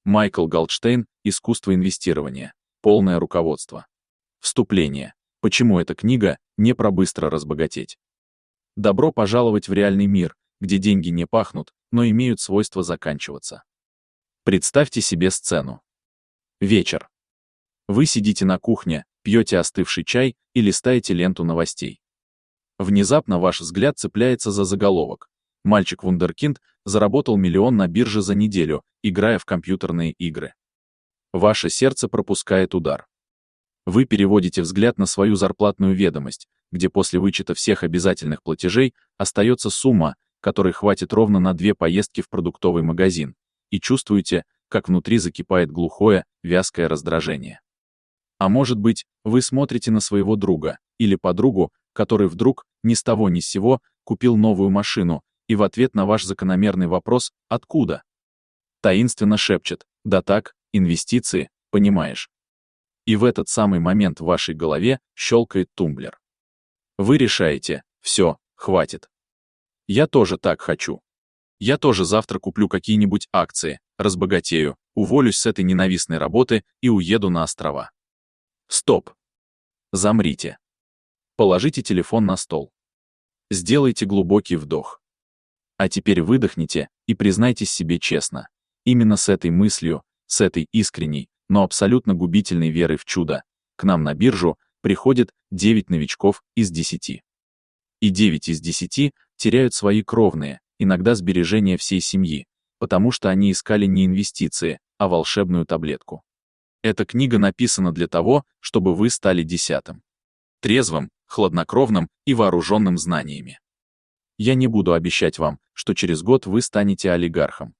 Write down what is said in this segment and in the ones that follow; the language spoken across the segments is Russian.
Майкл Голдштейн «Искусство инвестирования. Полное руководство». Вступление. Почему эта книга не про быстро разбогатеть? Добро пожаловать в реальный мир, где деньги не пахнут, но имеют свойство заканчиваться. Представьте себе сцену. Вечер. Вы сидите на кухне, пьете остывший чай и листаете ленту новостей. Внезапно ваш взгляд цепляется за заголовок. Мальчик-вундеркинд заработал 1 000 000 на бирже за неделю, играя в компьютерные игры. Ваше сердце пропускает удар. Вы переводите взгляд на свою зарплатную ведомость, где после вычета всех обязательных платежей остается сумма, которой хватит ровно на 2 поездки в продуктовый магазин, и чувствуете, как внутри закипает глухое, вязкое раздражение. А может быть, вы смотрите на своего друга или подругу, который вдруг, ни с того ни с сего, купил новую машину, и в ответ на ваш закономерный вопрос «Откуда?» таинственно шепчет «Да так, инвестиции, понимаешь». И в этот самый момент в вашей голове щелкает тумблер. Вы решаете «Все, хватит. Я тоже так хочу. Я тоже завтра куплю какие-нибудь акции, разбогатею, уволюсь с этой ненавистной работы и уеду на острова». Стоп. Замрите. Положите телефон на стол. Сделайте глубокий вдох. А теперь выдохните и признайтесь себе честно. Именно с этой мыслью, с этой искренней, но абсолютно губительной верой в чудо, к нам на биржу приходит 9 новичков из 10. И 9 из 10 теряют свои кровные, иногда сбережения всей семьи, потому что они искали не инвестиции, а волшебную таблетку. Эта книга написана для того, чтобы вы стали 10-м. Трезвым, хладнокровным и вооруженным знаниями. Я не буду обещать вам, что через год вы станете олигархом.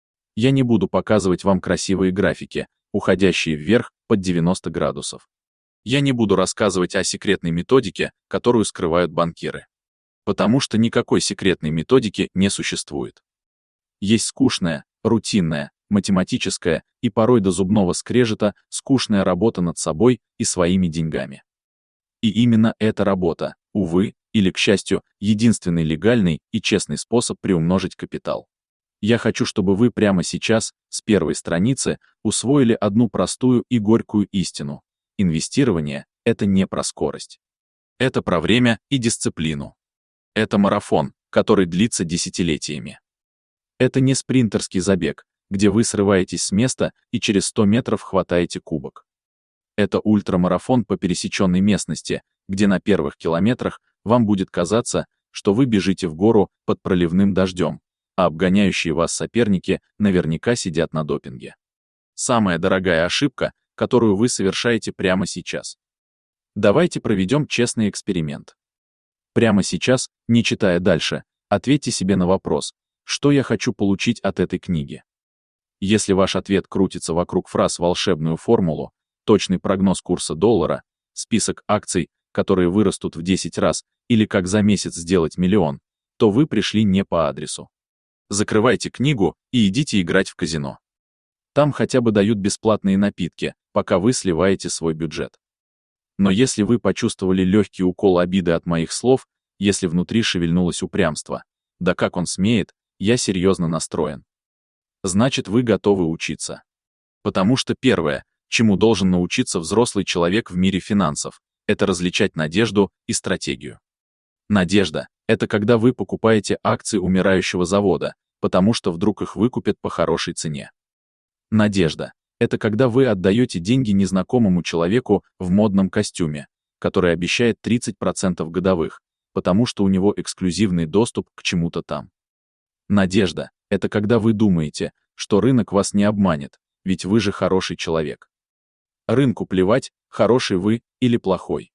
Я не буду показывать вам красивые графики, уходящие вверх под 90 градусов. Я не буду рассказывать о секретной методике, которую скрывают банкиры. Потому что никакой секретной методики не существует. Есть скучная, рутинная, математическая и порой до зубного скрежета скучная работа над собой и своими деньгами. И именно эта работа, увы, или, к счастью, единственный легальный и честный способ приумножить капитал. Я хочу, чтобы вы прямо сейчас, с первой страницы, усвоили одну простую и горькую истину. Инвестирование — это не про скорость. Это про время и дисциплину. Это марафон, который длится десятилетиями. Это не спринтерский забег, где вы срываетесь с места и через 100 метров хватаете кубок. Это ультрамарафон по пересеченной местности, где на первых километрах вам будет казаться, что вы бежите в гору под проливным дождем, а обгоняющие вас соперники наверняка сидят на допинге. Самая дорогая ошибка, которую вы совершаете прямо сейчас. Давайте проведем честный эксперимент. Прямо сейчас, не читая дальше, ответьте себе на вопрос, что я хочу получить от этой книги. Если ваш ответ крутится вокруг фраз «волшебную формулу», «точный прогноз курса доллара», «список акций, которые вырастут в 10 раз» или «как за месяц сделать миллион», то вы пришли не по адресу. Закрывайте книгу и идите играть в казино. Там хотя бы дают бесплатные напитки, пока вы сливаете свой бюджет. Но если вы почувствовали легкий укол обиды от моих слов, если внутри шевельнулось упрямство, да как он смеет, я серьезно настроен. Значит, вы готовы учиться. Потому что первое, чему должен научиться взрослый человек в мире финансов, это различать надежду и стратегию. Надежда — это когда вы покупаете акции умирающего завода, потому что вдруг их выкупят по хорошей цене. Надежда — это когда вы отдаете деньги незнакомому человеку в модном костюме, который обещает 30% годовых, потому что у него эксклюзивный доступ к чему-то там. Надежда — это когда вы думаете, что рынок вас не обманет, ведь вы же хороший человек. Рынку плевать, хороший вы или плохой.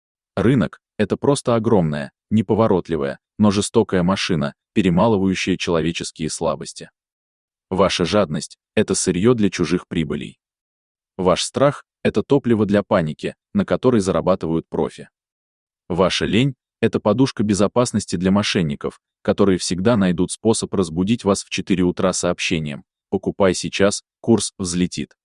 Рынок — это просто огромная, неповоротливая, но жестокая машина, перемалывающая человеческие слабости. Ваша жадность — это сырье для чужих прибылей. Ваш страх — это топливо для паники, на которой зарабатывают профи. Ваша лень — это подушка безопасности для мошенников, которые всегда найдут способ разбудить вас в 4 утра сообщением: «Покупай сейчас, курс взлетит».